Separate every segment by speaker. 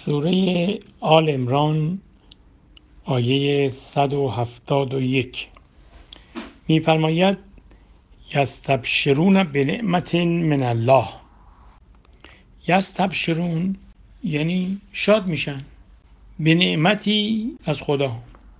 Speaker 1: سوره آل عمران آیه 171 می‌فرماید یستبشرون بنعمت من الله. یستبشرون یعنی شاد میشن به نعمتی از خدا.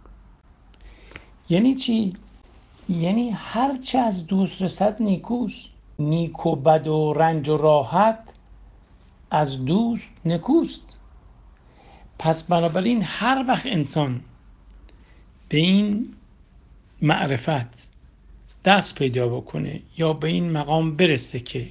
Speaker 1: یعنی چی؟ یعنی هر چه از دوست رسد نیکوست. نیک و بد و رنج و راحت از دوست نکوست. پس بنابراین هر وقت انسان به این معرفت دست پیدا بکنه یا به این مقام برسه که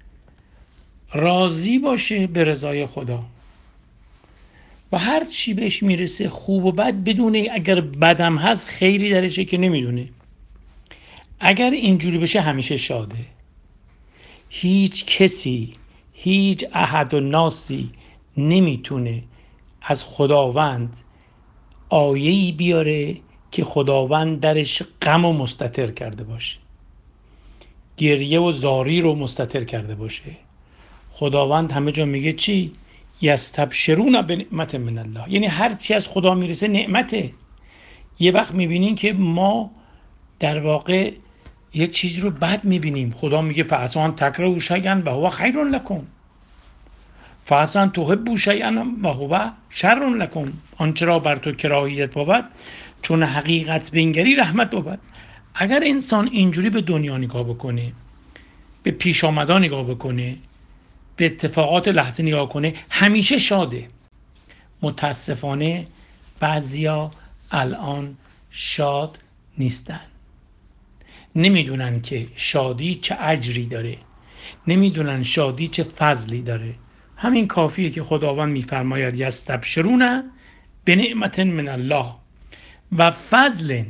Speaker 1: راضی باشه به رضای خدا و هر چی بهش میرسه خوب و بد بدونه، اگر بدم هست خیری درشه که نمیدونه، اگر اینجوری بشه همیشه شاده. هیچ کسی، هیچ احد و ناسی نمیتونه از خداوند آیه‌ای بیاره که خداوند درش غم و مستتر کرده باشه، گریه و زاری رو مستتر کرده باشه. خداوند همه جا میگه چی؟ یستبشرون بنعمت من الله، یعنی هر چی از خدا میرسه نعمته. یه وقت میبینین که ما در واقع یک چیز رو بد میبینیم، خدا میگه فعسى ان تکرهوا شیئا و هو خیر لکم، فعسى ان تحبوا شیئا و هو شر لکم. آنچه را بر تو کراهیت بود چون حقیقت بنگری رحمت بود. اگر انسان اینجوری به دنیا نگاه بکنه، به پیش آمدان نگاه بکنه، به اتفاقات لحظه نگاه کنه، همیشه شاده. متاسفانه بعضیا الان شاد نیستن، نمیدونن که شادی چه اجری داره، نمیدونن شادی چه فضلی داره. همین کافیه که خداوند میفرماید یستبشرون بنعمت من الله و فضل.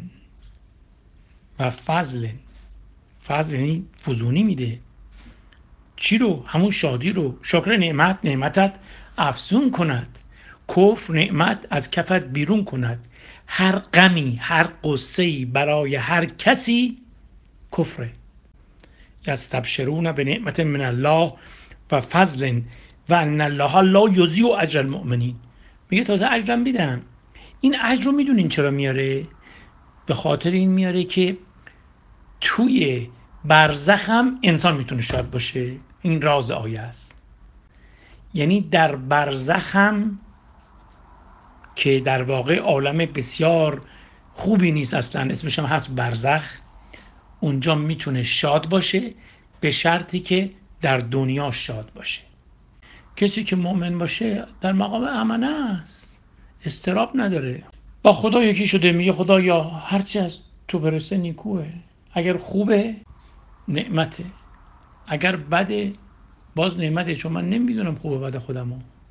Speaker 1: فضل یعنی فزونی میده. چی رو؟ همون شادی رو. شکر نعمتت افزون کند، کفر نعمت از کفت بیرون کند. هر غمی، هر غصه‌ای برای هر کسی کفره. یستبشرون بنعمت من الله و فضل و ان الله لا یضیع اجر المؤمنین. میگه تازه اجرم میدم. این اجر رو میدونین چرا میاره؟ به خاطر این میاره که توی برزخ هم انسان میتونه شاد باشه. این راز آیه است. یعنی در برزخ هم که در واقع عالم بسیار خوبی نیست، اصلا اسمش هم هست برزخ، اونجا میتونه شاد باشه به شرطی که در دنیا شاد باشه. کسی که مؤمن باشه در مقام امنه است، استراب نداره، با خدا یکی شده. میگه خدایا هرچی از تو برسه نیکوه، اگر خوبه نعمته، اگر بده باز نعمته، چون من نمیدونم خوبه بده خودمو.